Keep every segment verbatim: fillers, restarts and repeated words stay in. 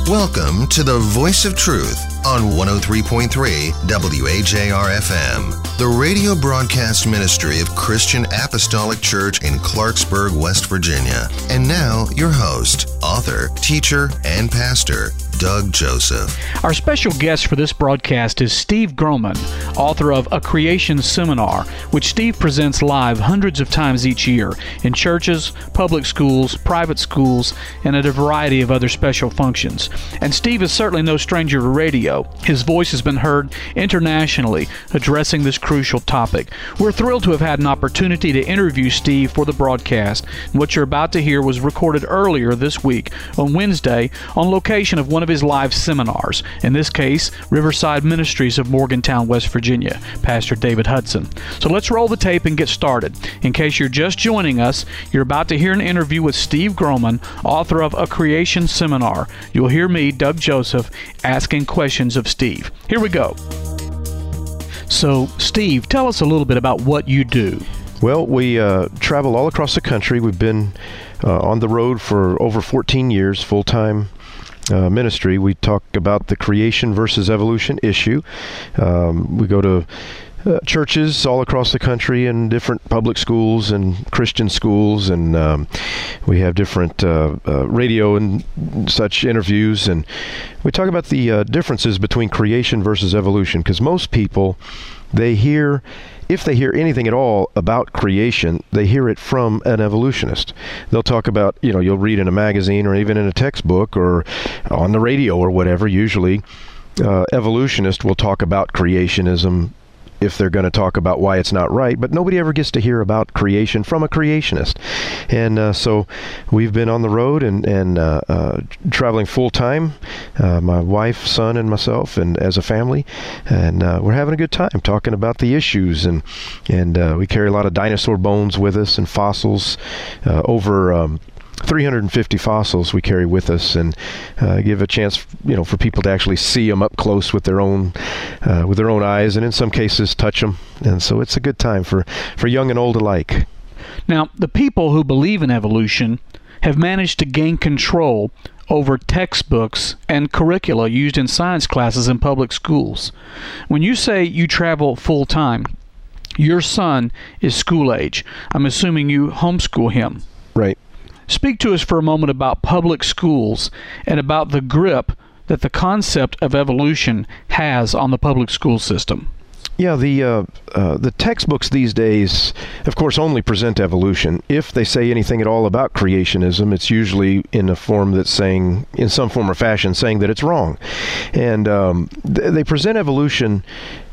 Welcome to the Voice of Truth on one oh three point three W A J R F M, the radio broadcast ministry of Christian Apostolic Church in Clarksburg, West Virginia. And now, your host, author, teacher, and pastor, Doug Joseph. Our special guest for this broadcast is Steve Groman, author of A Creation Seminar, which Steve presents live hundreds of times each year in churches, public schools, private schools, and at a variety of other special functions. And Steve is certainly no stranger to radio. His voice has been heard internationally addressing this crucial topic. We're thrilled to have had an opportunity to interview Steve for the broadcast. And what you're about to hear was recorded earlier this week on Wednesday on location of one of his live seminars, in this case, Riverside Ministries of Morgantown, West Virginia, Pastor David Hudson. So let's roll the tape and get started. In case you're just joining us, you're about to hear an interview with Steve Groman, author of A Creation Seminar. You'll hear me, Doug Joseph, asking questions of Steve. Here we go. So, Steve, tell us a little bit about what you do. Well, we uh, travel all across the country. We've been uh, on the road for over fourteen years, full-time Uh, ministry. We talk about the creation versus evolution issue. Um, we go to uh, churches all across the country and different public schools and Christian schools, and um, we have different uh, uh, radio and such interviews, and we talk about the uh, differences between creation versus evolution, because most people, they hear if they hear anything at all about creation, they hear it from an evolutionist. They'll talk about, you know, you'll read in a magazine or even in a textbook or on the radio or whatever, usually uh, evolutionists will talk about creationism if they're going to talk about why it's not right, but nobody ever gets to hear about creation from a creationist. And uh, so we've been on the road and, and uh, uh, traveling full-time, uh, my wife, son, and myself, and as a family, and uh, we're having a good time talking about the issues, and and uh, we carry a lot of dinosaur bones with us and fossils, uh, over um, three hundred fifty fossils we carry with us, and uh, give a chance, you know, for people to actually see them up close with their own, uh, with their own eyes, and in some cases touch them. And so it's a good time for, for young and old alike. Now, the people who believe in evolution have managed to gain control over textbooks and curricula used in science classes in public schools. When you say you travel full time, your son is school age. I'm assuming you homeschool him. Right. Speak to us for a moment about public schools and about the grip that the concept of evolution has on the public school system. Yeah, the uh, uh, the textbooks these days, of course, only present evolution. If they say anything at all about creationism, it's usually in a form that's saying, in some form or fashion, saying that it's wrong. And um, th- they present evolution,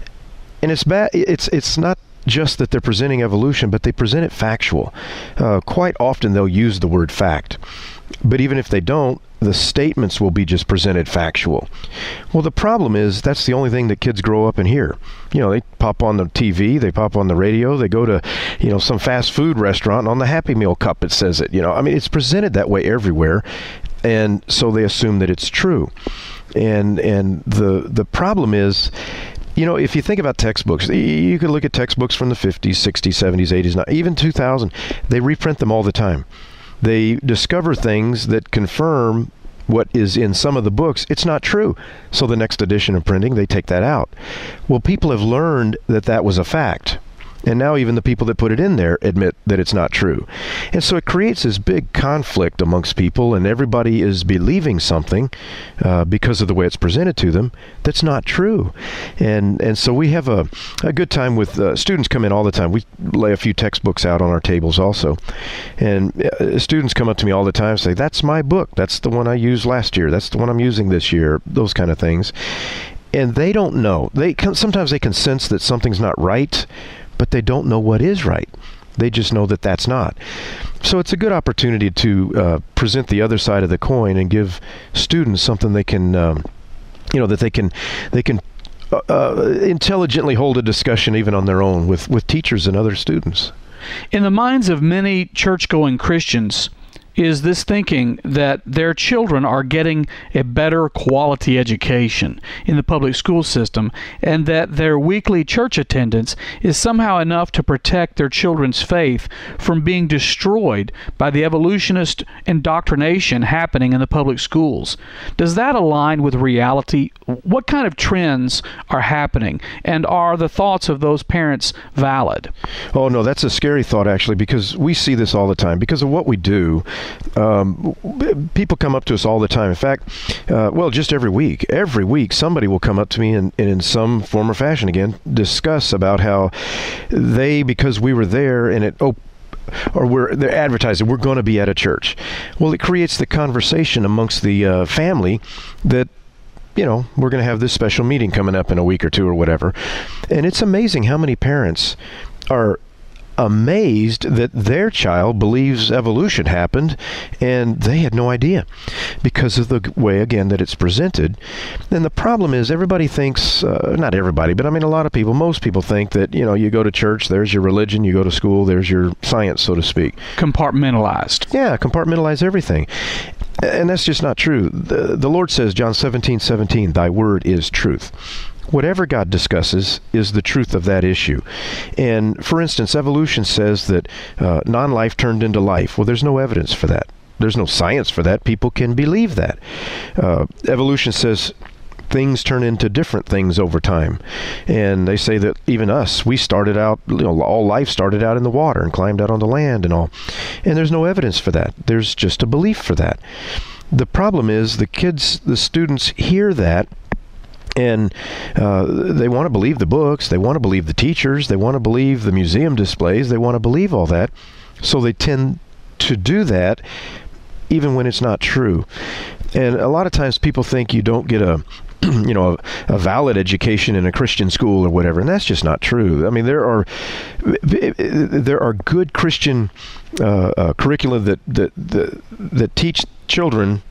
and it's bad. It's it's not just that they're presenting evolution, but they present it factual. Uh, quite often they'll use the word fact. But even if they don't, the statements will be just presented factual. Well, the problem is that's the only thing that kids grow up and hear. You know, they pop on the T V, they pop on the radio, they go to, you know, some fast food restaurant, and on the Happy Meal cup it says it. You know, I mean, it's presented that way everywhere, and so they assume that it's true. And and the the problem is, you know, if you think about textbooks, you could look at textbooks from the fifties, sixties, seventies, eighties, even two thousand. They reprint them all the time. They discover things that confirm what is in some of the books. It's not true. So the next edition of printing, they take that out. Well, people have learned that that was a fact. And now even the people that put it in there admit that it's not true. And so it creates this big conflict amongst people, and everybody is believing something uh, because of the way it's presented to them that's not true. And and so we have a, a good time with uh, students come in all the time. We lay a few textbooks out on our tables also. And uh, students come up to me all the time and say, that's my book. That's the one I used last year. That's the one I'm using this year. Those kind of things. And they don't know. They can, sometimes they can sense that something's not right, but they don't know what is right. They just know that that's not. So it's a good opportunity to uh, present the other side of the coin and give students something they can, um, you know, that they can, they can uh, uh, intelligently hold a discussion even on their own with, with teachers and other students. In the minds of many church-going Christians, is this thinking that their children are getting a better quality education in the public school system, and that their weekly church attendance is somehow enough to protect their children's faith from being destroyed by the evolutionist indoctrination happening in the public schools. Does that align with reality? What kind of trends are happening, and are the thoughts of those parents valid? Oh, no, that's a scary thought, actually, because we see this all the time. Because of what we do, um, people come up to us all the time. In fact, uh, well, just every week. Every week, somebody will come up to me and, and in some form or fashion, again, discuss about how they, because we were there and it oh, or we're they're advertising we're going to be at a church. Well, it creates the conversation amongst the uh, family that, you know, we're going to have this special meeting coming up in a week or two or whatever. And it's amazing how many parents are amazed that their child believes evolution happened and they had no idea because of the way, again, that it's presented. And the problem is everybody thinks, uh, not everybody, but I mean a lot of people, most people think that, you know, you go to church, there's your religion, you go to school, there's your science, so to speak. Compartmentalized. Yeah, compartmentalize everything. And that's just not true. The, the Lord says, John seventeen seventeen, thy word is truth. Whatever God discusses is the truth of that issue. And for instance, evolution says that uh, non-life turned into life. Well, there's no evidence for that. There's no science for that. People can believe that. Uh, evolution says things turn into different things over time. And they say that even us, we started out, you know, all life started out in the water and climbed out on the land and all. And there's no evidence for that. There's just a belief for that. The problem is the kids, the students hear that, and uh, they want to believe the books, they want to believe the teachers, they want to believe the museum displays, they want to believe all that. So they tend to do that even when it's not true. And a lot of times people think you don't get a you know, a, a valid education in a Christian school or whatever, and that's just not true. I mean, there are there are good Christian uh, uh, curricula that, that that that teach children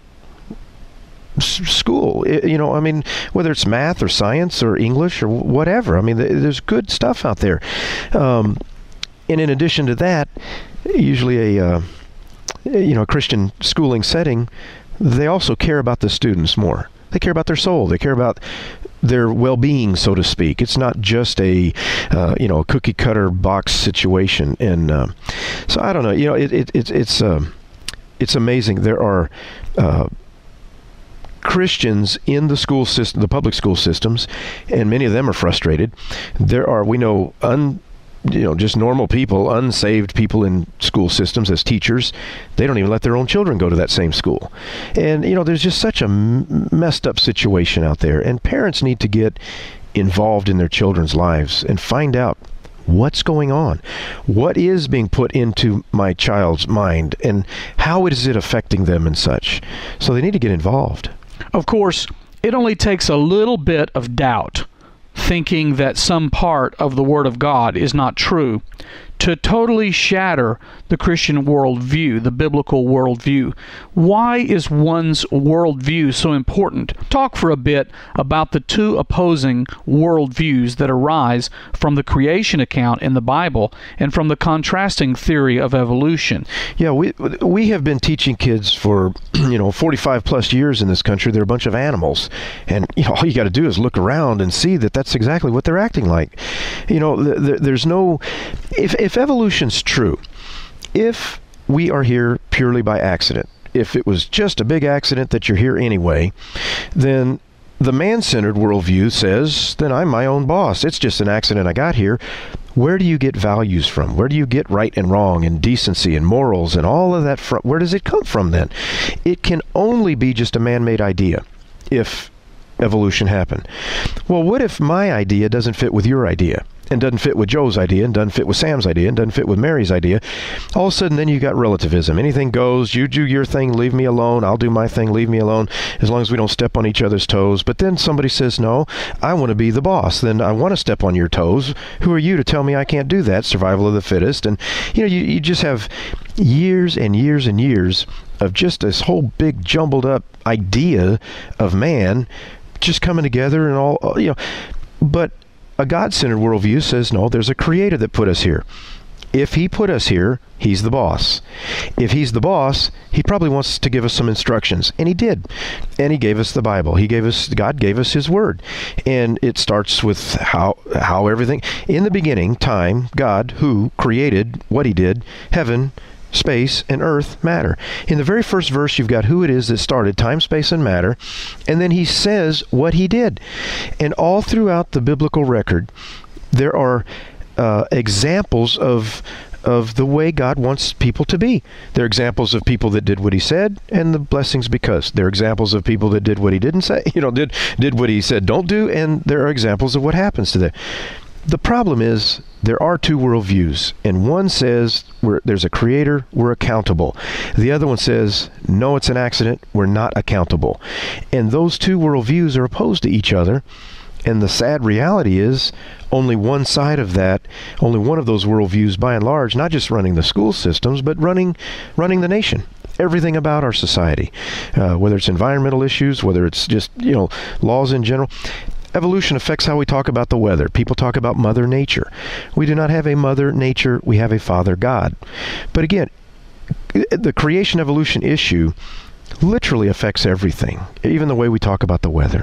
school, you know, I mean, whether it's math or science or English or whatever. I mean, there's good stuff out there. Um, and in addition to that, usually a, uh, you know, a Christian schooling setting, they also care about the students more. They care about their soul. They care about their well-being, so to speak. It's not just a, uh, you know, a cookie-cutter box situation. And uh, so I don't know. You know, it, it, it it's uh, it's amazing. There are uh, Christians in the school system, the public school systems, and many of them are frustrated. There are, we know, un, you know, just normal people, unsaved people in school systems as teachers. They don't even let their own children go to that same school. And, you know, there's just such a m- messed up situation out there. And parents need to get involved in their children's lives and find out what's going on. What is being put into my child's mind and how is it affecting them and such. So they need to get involved. Of course, it only takes a little bit of doubt, thinking that some part of the Word of God is not true, to totally shatter the Christian worldview, the biblical worldview. Why is one's worldview so important? Talk for a bit about the two opposing worldviews that arise from the creation account in the Bible and from the contrasting theory of evolution. Yeah, we we have been teaching kids for, you know, forty-five plus years in this country. They're a bunch of animals. And, you know, all you got to do is look around and see that that's exactly what they're acting like. You know, th- th- there's no... If, if evolution's true, if we are here purely by accident, if it was just a big accident that you're here anyway, then the man-centered worldview says, then I'm my own boss. It's just an accident I got here. Where do you get values from? Where do you get right and wrong and decency and morals and all of that from? Where does it come from then? It can only be just a man-made idea if evolution happened. Well, what if my idea doesn't fit with your idea? And doesn't fit with Joe's idea, and doesn't fit with Sam's idea, and doesn't fit with Mary's idea. All of a sudden, then you got relativism. Anything goes. You do your thing, leave me alone. I'll do my thing, leave me alone, as long as we don't step on each other's toes. But then somebody says, no, I want to be the boss. Then I want to step on your toes. Who are you to tell me I can't do that? Survival of the fittest. And, you know, you, you just have years and years and years of just this whole big jumbled up idea of man just coming together and all, you know. But a God-centered worldview says, no, there's a creator that put us here. If he put us here, he's the boss. If he's the boss, he probably wants to give us some instructions. And he did. And he gave us the Bible. He gave us, God gave us his word. And it starts with how, how everything, in the beginning, time, God, who created what he did, heaven, space, and earth, matter. In the very first verse, you've got who it is that started time, space, and matter. And then he says what he did. And all throughout the biblical record, there are Uh, examples of of the way God wants people to be. They're examples of people that did what he said, and the blessings because. They're examples of people that did what he didn't say, you know, did did what he said don't do, and there are examples of what happens to them. The problem is there are two worldviews, and one says we're, there's a creator, we're accountable. The other one says, no, it's an accident, we're not accountable. And those two worldviews are opposed to each other. And the sad reality is only one side of that, only one of those worldviews by and large, not just running the school systems, but running running the nation. Everything about our society, uh, whether it's environmental issues, whether it's just, you know, laws in general. Evolution affects how we talk about the weather. People talk about Mother Nature. We do not have a Mother Nature. We have a Father God. But again, the creation evolution issue literally affects everything, even the way we talk about the weather.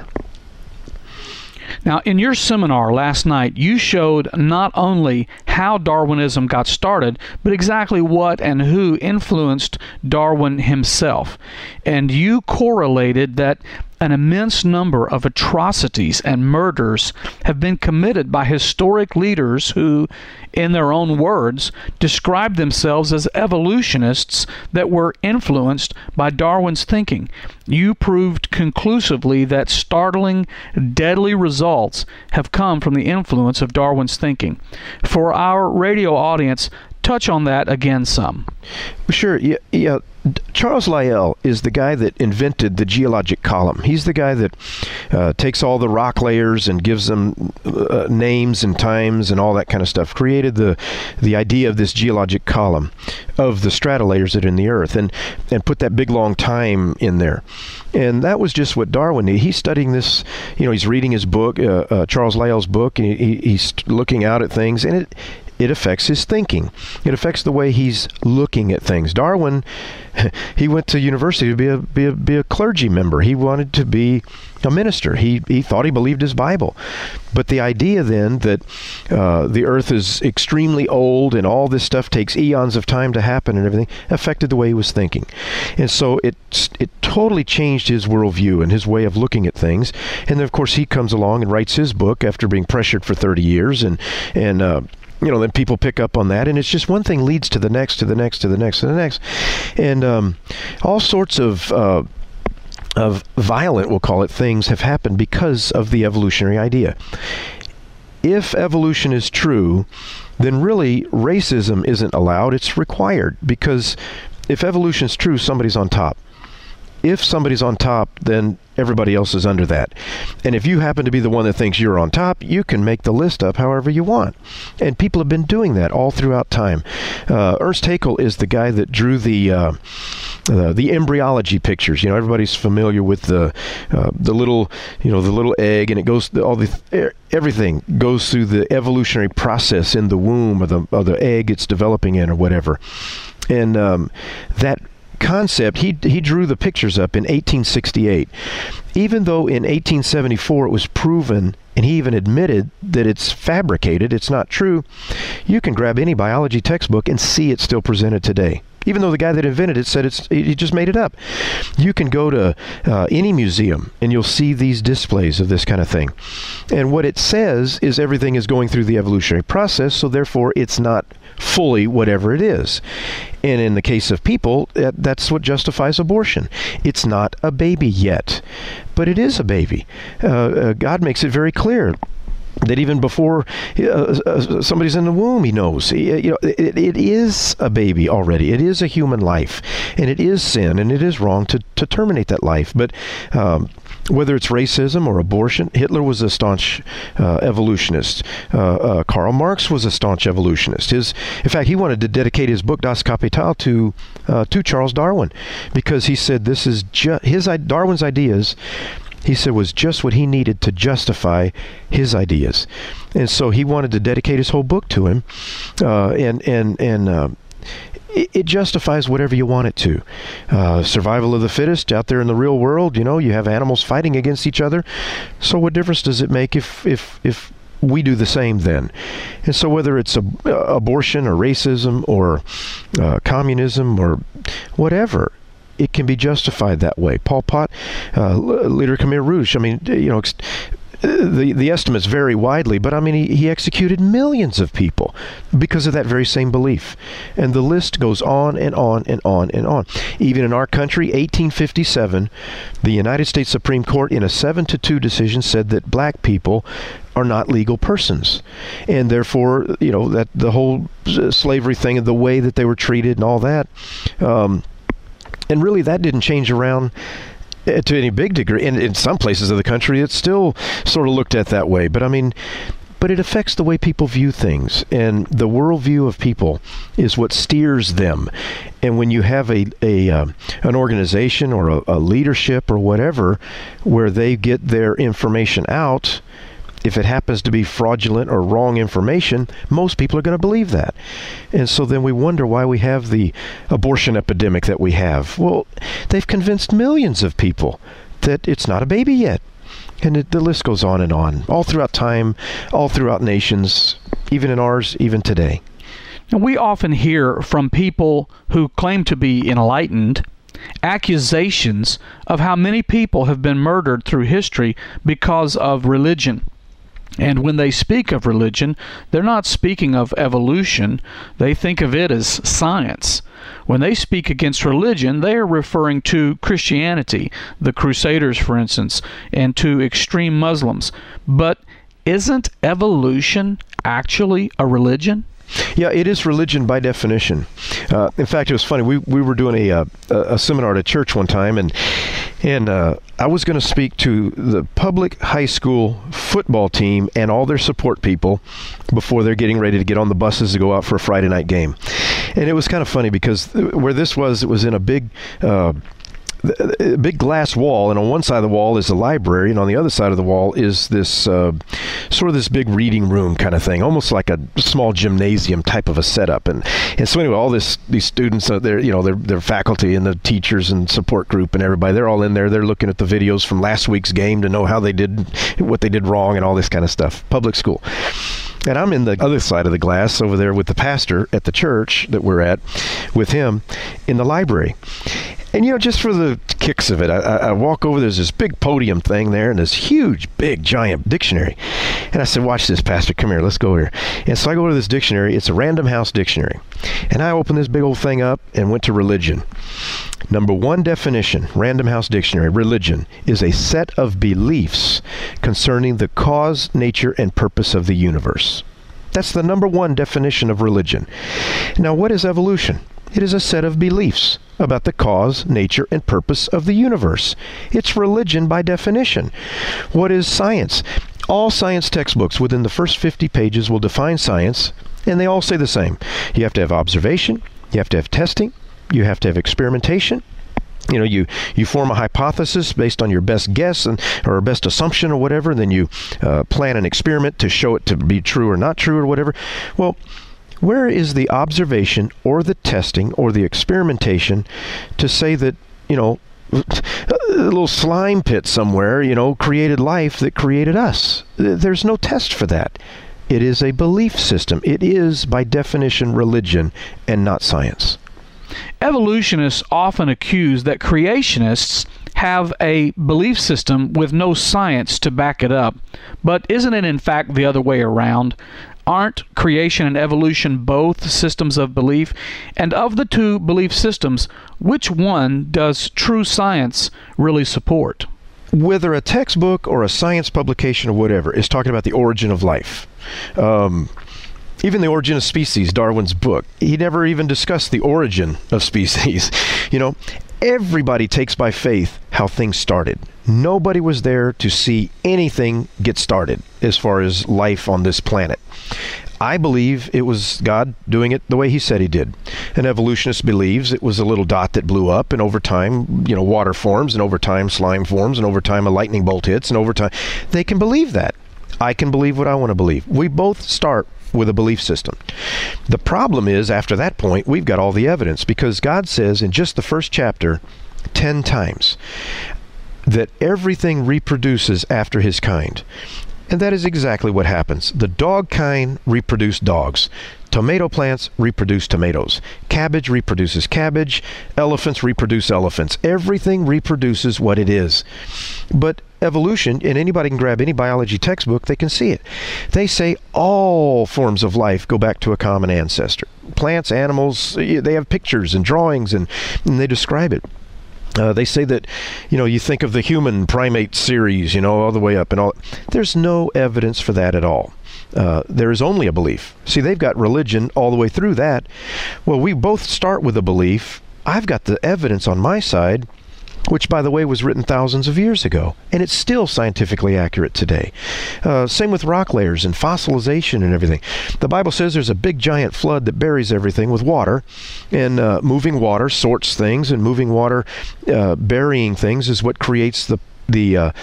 Now, in your seminar last night, you showed not only how Darwinism got started, but exactly what and who influenced Darwin himself. And you correlated that an immense number of atrocities and murders have been committed by historic leaders who, in their own words, described themselves as evolutionists that were influenced by Darwin's thinking. You proved conclusively that startling, deadly results have come from the influence of Darwin's thinking. For our radio audience, touch on that again some. Sure. Yeah, yeah. Charles Lyell is the guy that invented the geologic column. He's the guy that uh, takes all the rock layers and gives them uh, names and times and all that kind of stuff. Created the the idea of this geologic column of the strata layers that are in the earth, and and put that big long time in there. And that was just what Darwin did. He's studying this, you know, he's reading his book, uh, uh, Charles Lyell's book, and he, he's looking out at things, and it It affects his thinking. It affects the way he's looking at things. Darwin, he went to university to be a be a, be a clergy member. He wanted to be a minister. He he thought he believed his Bible. But the idea then that uh, the earth is extremely old and all this stuff takes eons of time to happen and everything affected the way he was thinking. And so it it totally changed his worldview and his way of looking at things. And then, of course, he comes along and writes his book after being pressured for thirty years, and and uh, you know, then people pick up on that, and it's just one thing leads to the next, to the next, to the next, to the next, and um, all sorts of uh, of violent, we'll call it, things have happened because of the evolutionary idea. If evolution is true, then really racism isn't allowed; it's required, because if evolution is true, somebody's on top. If somebody's on top, then everybody else is under that. And if you happen to be the one that thinks you're on top, you can make the list up however you want. And people have been doing that all throughout time. Uh, Ernst Haeckel is the guy that drew the uh, uh, the embryology pictures. You know, everybody's familiar with the uh, the little, you know, the little egg, and it goes all the everything goes through the evolutionary process in the womb of the of the egg it's developing in, or whatever. And um, that concept, he he drew the pictures up in eighteen sixty-eight. Even though in eighteen seventy-four it was proven, and he even admitted that it's fabricated, it's not true, you can grab any biology textbook and see it still presented today. Even though the guy that invented it said it's he just made it up. You can go to uh, any museum and you'll see these displays of this kind of thing. And what it says is everything is going through the evolutionary process, so therefore it's not fully whatever it is. And in the case of people, that, that's what justifies abortion. It's not a baby yet, but it is a baby. Uh, uh, God makes it very clear that even before uh, uh, somebody's in the womb, he knows. He, you know, it, it is a baby already. It is a human life, and it is sin, and it is wrong to, to terminate that life. But um, whether it's racism or abortion, Hitler was a staunch uh, evolutionist. Uh, uh, Karl Marx was a staunch evolutionist. His, in fact, he wanted to dedicate his book Das Kapital to uh, to Charles Darwin, because he said this is ju- his Darwin's ideas he said, was just what he needed to justify his ideas. And so he wanted to dedicate his whole book to him. Uh, and, and, and, uh, it, it justifies whatever you want it to. Uh, survival of the fittest out there in the real world, you know, you have animals fighting against each other. So what difference does it make if, if, if we do the same then? And so whether it's a, uh, abortion or racism or uh, communism or whatever, it can be justified that way. Pol Pot, uh, leader Khmer Rouge, I mean, you know, the the estimates vary widely, but I mean, he, he executed millions of people because of that very same belief. And the list goes on and on and on and on. Even in our country, eighteen fifty-seven, the United States Supreme Court, in a seven to two decision, said that black people are not legal persons. And therefore, you know, that the whole slavery thing and the way that they were treated and all that, um, and really that didn't change around to any big degree. And in some places of the country, it's still sort of looked at that way. But I mean, but it affects the way people view things. And the worldview of people is what steers them. And when you have a, a uh, an organization or a, a leadership or whatever where they get their information out, if it happens to be fraudulent or wrong information, most people are going to believe that. And so then we wonder why we have the abortion epidemic that we have. Well, they've convinced millions of people that it's not a baby yet. And it, the list goes on and on, all throughout time, all throughout nations, even in ours, even today. And we often hear from people who claim to be enlightened accusations of how many people have been murdered through history because of religion. And when they speak of religion, they're not speaking of evolution. They think of it as science. When they speak against religion, they are referring to Christianity, the Crusaders, for instance, and to extreme Muslims. But isn't evolution actually a religion? Yeah, it is religion by definition. Uh, in fact, it was funny. We we were doing a uh, a seminar at a church one time, and and uh, I was going to speak to the public high school football team and all their support people before they're getting ready to get on the buses to go out for a Friday night game. And it was kind of funny because where this was, it was in a big uh, a big glass wall, and on one side of the wall is the library, and on the other side of the wall is this uh, sort of this big reading room kind of thing, almost like a small gymnasium type of a setup. And and so anyway, all this these students, uh, they're you know, their their faculty and the teachers and support group and everybody, they're all in there. They're looking at the videos from last week's game to know how they did, what they did wrong, and all this kind of stuff. Public school. And I'm in the other side of the glass over there with the pastor at the church that we're at, with him in the library. And, you know, just for the kicks of it, I, I walk over, there's this big podium thing there and this huge, big, giant dictionary. And I said, watch this, Pastor, come here, let's go here. And so I go to this dictionary. It's a Random House dictionary. And I opened this big old thing up and went to religion. Number one definition, Random House Dictionary, religion is a set of beliefs concerning the cause, nature, and purpose of the universe. That's the number one definition of religion. Now, what is evolution? It is a set of beliefs about the cause, nature, and purpose of the universe. It's religion by definition. What is science? All science textbooks within the first fifty pages will define science, and they all say the same. You have to have observation, you have to have testing, you have to have experimentation. You know, you, you form a hypothesis based on your best guess and or best assumption or whatever, and then you uh, plan an experiment to show it to be true or not true or whatever. Well, where is the observation or the testing or the experimentation to say that, you know, a little slime pit somewhere, you know, created life that created us? There's no test for that. It is a belief system. It is, by definition, religion and not science. Evolutionists often accuse that creationists have a belief system with no science to back it up. But isn't it in fact the other way around? Aren't creation and evolution both systems of belief? And of the two belief systems, which one does true science really support? Whether a textbook or a science publication or whatever is talking about the origin of life, um, even the origin of species, Darwin's book, he never even discussed the origin of species. You know, everybody takes by faith how things started. Nobody was there to see anything get started as far as life on this planet. I believe it was God doing it the way he said he did. An evolutionist believes it was a little dot that blew up, and over time, you know, water forms, and over time slime forms, and over time a lightning bolt hits, and over time they can believe that. I can believe what I want to believe. We both start with a belief system. The problem is, after that point, we've got all the evidence, because God says in just the first chapter, ten times, that everything reproduces after his kind. And that is exactly what happens. The dog kind reproduce dogs. Tomato plants reproduce tomatoes. Cabbage reproduces cabbage. Elephants reproduce elephants. Everything reproduces what it is. But evolution, and anybody can grab any biology textbook, they can see it. They say all forms of life go back to a common ancestor. Plants, animals, they have pictures and drawings, and, and they describe it. Uh, they say that, you know, you think of the human primate series, you know, all the way up and all. There's no evidence for that at all. Uh, there is only a belief. See, they've got religion all the way through that. Well, we both start with a belief. I've got the evidence on my side, which, by the way, was written thousands of years ago, and it's still scientifically accurate today. Uh, same with rock layers and fossilization and everything. The Bible says there's a big giant flood that buries everything with water, and uh, moving water sorts things, and moving water uh, burying things is what creates the the uh,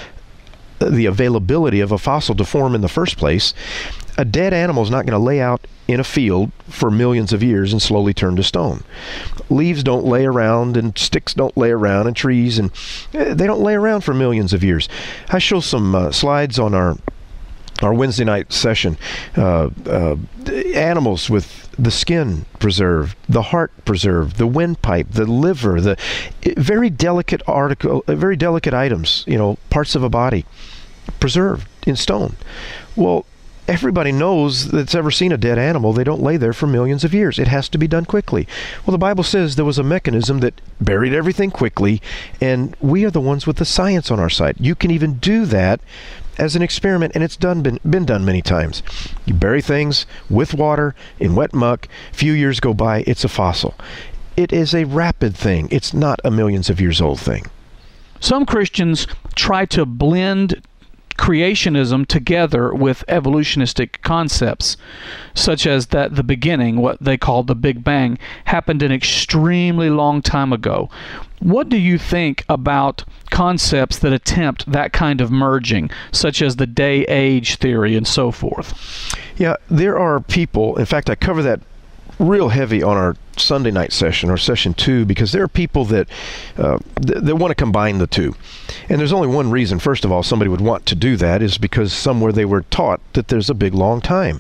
the availability of a fossil to form in the first place. A dead animal is not going to lay out in a field for millions of years and slowly turn to stone. Leaves don't lay around, and sticks don't lay around, and trees, and they don't lay around for millions of years. I show some uh, slides on our our Wednesday night session. Uh, uh, animals with the skin preserved, the heart preserved, the windpipe, the liver, the very delicate article, very delicate items, you know, parts of a body preserved in stone. Well, everybody knows that's ever seen a dead animal. They don't lay there for millions of years. It has to be done quickly. Well, the Bible says there was a mechanism that buried everything quickly, and we are the ones with the science on our side. You can even do that as an experiment, and it's done been, been done many times. You bury things with water in wet muck. A few years go by, it's a fossil. It is a rapid thing. It's not a millions of years old thing. Some Christians try to blend creationism together with evolutionistic concepts, such as that the beginning, what they call the Big Bang, happened an extremely long time ago. What do you think about concepts that attempt that kind of merging, such as the day-age theory and so forth? Yeah, there are people, in fact, I cover that real heavy on our Sunday night session, or session two, because there are people that uh, th- that want to combine the two. And there's only one reason, first of all, somebody would want to do that, is because somewhere they were taught that there's a big, long time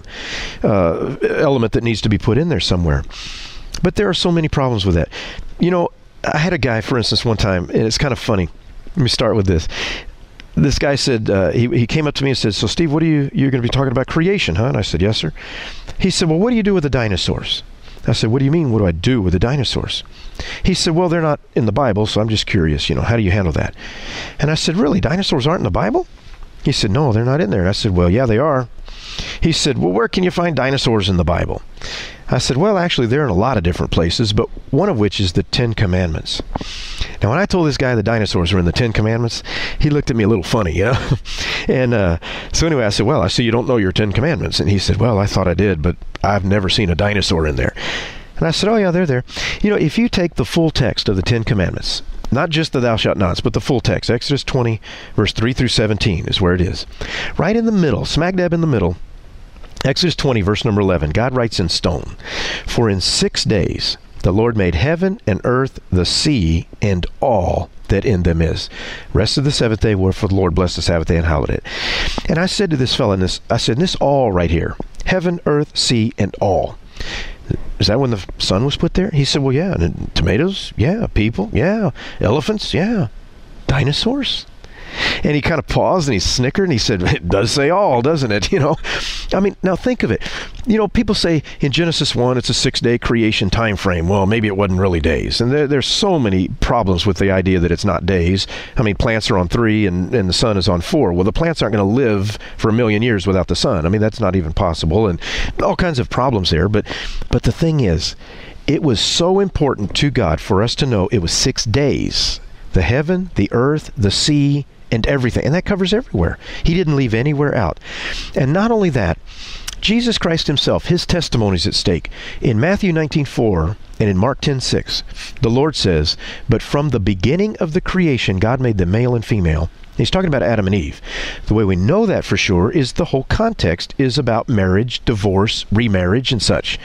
uh, element that needs to be put in there somewhere. But there are so many problems with that. You know, I had a guy, for instance, one time, and it's kind of funny. Let me start with this. This guy said, uh, he, he came up to me and said, "So Steve, what are you, you're going to be talking about creation, huh?" And I said, "Yes, sir." He said, "Well, what do you do with the dinosaurs?" I said, "What do you mean, what do I do with the dinosaurs?" He said, "Well, they're not in the Bible, so I'm just curious, you know, how do you handle that?" And I said, "Really, dinosaurs aren't in the Bible?" He said, "No, they're not in there." I said, "Well, yeah, they are." He said, "Well, where can you find dinosaurs in the Bible?" I said, "Well, actually, they're in a lot of different places, but one of which is the Ten Commandments." Now, when I told this guy the dinosaurs were in the Ten Commandments, he looked at me a little funny, you know? and uh, so anyway, I said, "Well, I see you don't know your Ten Commandments." And he said, "Well, I thought I did, but I've never seen a dinosaur in there." And I said, "Oh, yeah, they're there." You know, if you take the full text of the Ten Commandments, not just the thou shalt nots, but the full text, Exodus twenty, verse three through seventeen is where it is. Right in the middle, smack dab in the middle, Exodus twenty, verse number eleven, God writes in stone, "For in six days the Lord made heaven and earth, the sea, and all that in them is. Rest of the seventh day, wherefore the Lord blessed the Sabbath day and hallowed it." And I said to this fellow, in this, I said, "This all right here, heaven, earth, sea, and all. Is that when the sun was put there?" He said, "Well, yeah. And tomatoes? Yeah. People? Yeah. Elephants? Yeah. Dinosaurs?" And he kind of paused and he snickered and he said, "It does say all, doesn't it?" You know, I mean, now think of it. You know, people say in Genesis one, it's a six-day creation time frame. Well, maybe it wasn't really days. And there, there's so many problems with the idea that it's not days. I mean, plants are on three and, and the sun is on four. Well, the plants aren't going to live for a million years without the sun. I mean, that's not even possible, and all kinds of problems there. But, but the thing is, it was so important to God for us to know it was six days. The heaven, the earth, the sea, and everything. And that covers everywhere. He didn't leave anywhere out. And not only that, Jesus Christ himself, his testimony is at stake. In Matthew nineteen four and in Mark ten six, the Lord says, "But from the beginning of the creation, God made them male and female." He's talking about Adam and Eve. The way we know that for sure is the whole context is about marriage, divorce, remarriage, and such.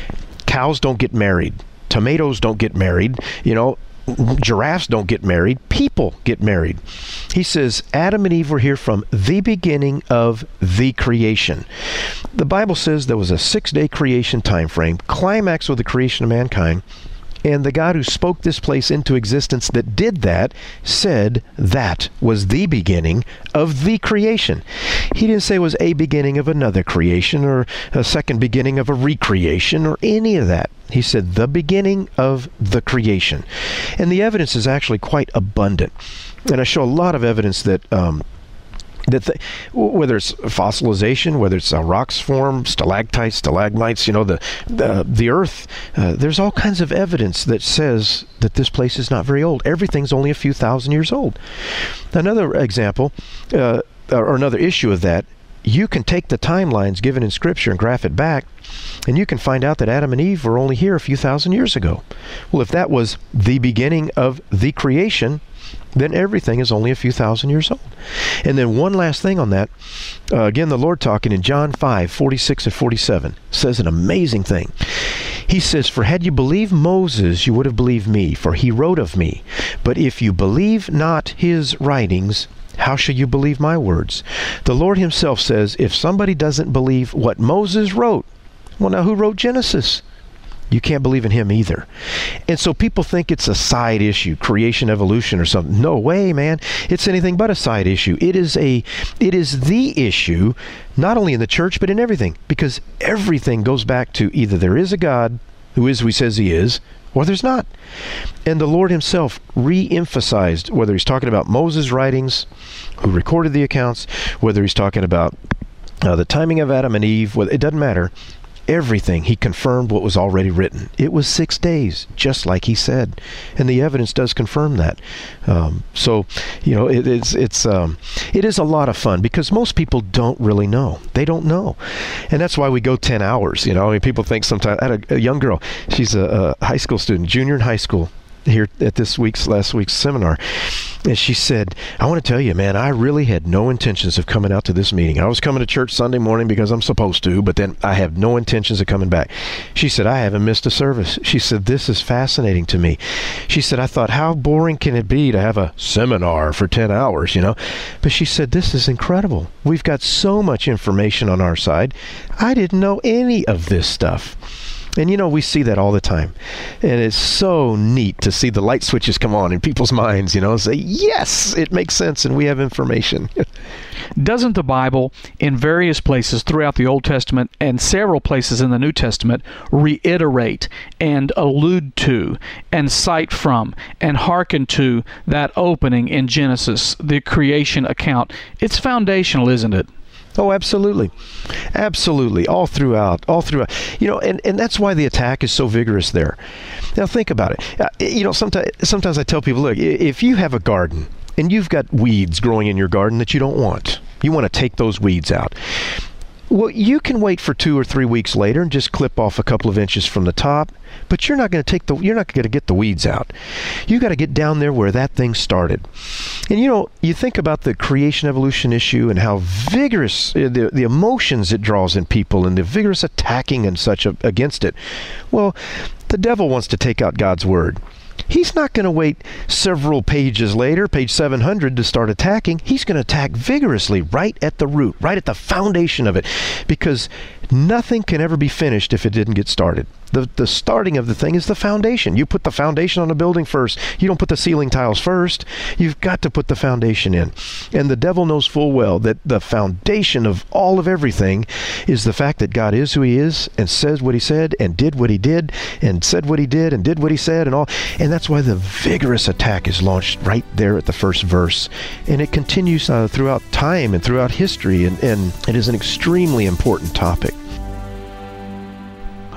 Cows don't get married. Tomatoes don't get married. You know, giraffes don't get married. People get married. He says Adam and Eve were here from the beginning of the creation. The Bible says there was a six-day creation time frame, climax with the creation of mankind. And the God who spoke this place into existence that did that said that was the beginning of the creation. He didn't say it was a beginning of another creation or a second beginning of a recreation or any of that. He said the beginning of the creation. And the evidence is actually quite abundant. And I show a lot of evidence that um, that the, whether it's fossilization, whether it's a rocks form, stalactites, stalagmites, you know, the the, the earth, uh, there's all kinds of evidence that says that this place is not very old. Everything's only a few thousand years old. Another example, uh, or another issue of that, you can take the timelines given in Scripture and graph it back, and you can find out that Adam and Eve were only here a few thousand years ago. Well, if that was the beginning of the creation, then everything is only a few thousand years old. And then one last thing on that, uh, again, the Lord talking in John five, forty-six and forty-seven, says an amazing thing. He says, "For had you believed Moses, you would have believed me, for he wrote of me. But if you believe not his writings, how shall you believe my words?" The Lord himself says, if somebody doesn't believe what Moses wrote, well, now who wrote Genesis? You can't believe in him either. And so people think it's a side issue, creation, evolution, or something. No way, man. It's anything but a side issue. It is a, it is the issue, not only in the church, but in everything. Because everything goes back to either there is a God, who is who he says he is, or there's not. And the Lord himself re-emphasized, whether he's talking about Moses' writings, who recorded the accounts, whether he's talking about uh, the timing of Adam and Eve, well, it doesn't matter. Everything, he confirmed what was already written. It was six days, just like he said, and the evidence does confirm that. Um, so, you know, it, it's it's um, it is a lot of fun because most people don't really know. They don't know, and that's why we go ten hours. You know, I mean, people think sometimes. I had a, a young girl. She's a, a high school student, junior in high school, here at this week's last week's seminar, and she said, "I want to tell you, man, I really had no intentions of coming out to this meeting. I was coming to church Sunday morning because I'm supposed to, but then I have no intentions of coming back." She said, "I haven't missed a service." She said, "This is fascinating to me." She said, "I thought, how boring can it be to have a seminar for ten hours, you know?" But she said, "This is incredible. We've got so much information on our side. I didn't know any of this stuff." And, you know, we see that all the time. And it's so neat to see the light switches come on in people's minds, you know, and say, yes, it makes sense and we have information. Doesn't the Bible, in various places throughout the Old Testament and several places in the New Testament, reiterate and allude to and cite from and hearken to that opening in Genesis, the creation account? It's foundational, isn't it? Oh, absolutely. Absolutely. All throughout. All throughout. You know, and, and that's why the attack is so vigorous there. Now, think about it. Uh, you know, sometimes, sometimes I tell people, look, if you have a garden and you've got weeds growing in your garden that you don't want, you want to take those weeds out. Well, you can wait for two or three weeks later and just clip off a couple of inches from the top, but you're not going to take the you're not going to get the weeds out. You got to get down there where that thing started. And you know, you think about the creation evolution issue and how vigorous uh, the the emotions it draws in people and the vigorous attacking and such a, against it. Well, the devil wants to take out God's word. He's not going to wait several pages later, page seven hundred, to start attacking. He's going to attack vigorously right at the root, right at the foundation of it, because nothing can ever be finished if it didn't get started. The the starting of the thing is the foundation. You put the foundation on a building first. You don't put the ceiling tiles first. You've got to put the foundation in. And the devil knows full well that the foundation of all of everything is the fact that God is who he is and says what he said and did what he did and said what he did and did what he said and all. And that's why the vigorous attack is launched right there at the first verse. And it continues uh, throughout time and throughout history. And, and it is an extremely important topic.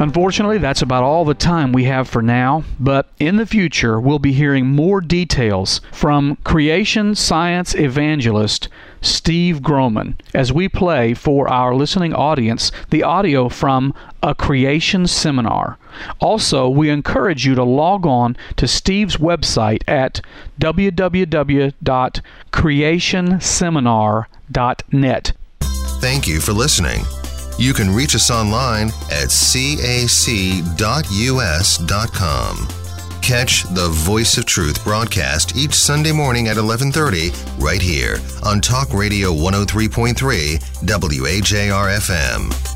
Unfortunately, that's about all the time we have for now, but in the future, we'll be hearing more details from creation science evangelist Steve Groman as we play for our listening audience the audio from A Creation Seminar. Also, we encourage you to log on to Steve's website at w w w dot creation seminar dot net. Thank you for listening. You can reach us online at c a c dot u s dot com. Catch the Voice of Truth broadcast each Sunday morning at eleven thirty right here on Talk Radio one oh three point three W A J R F M.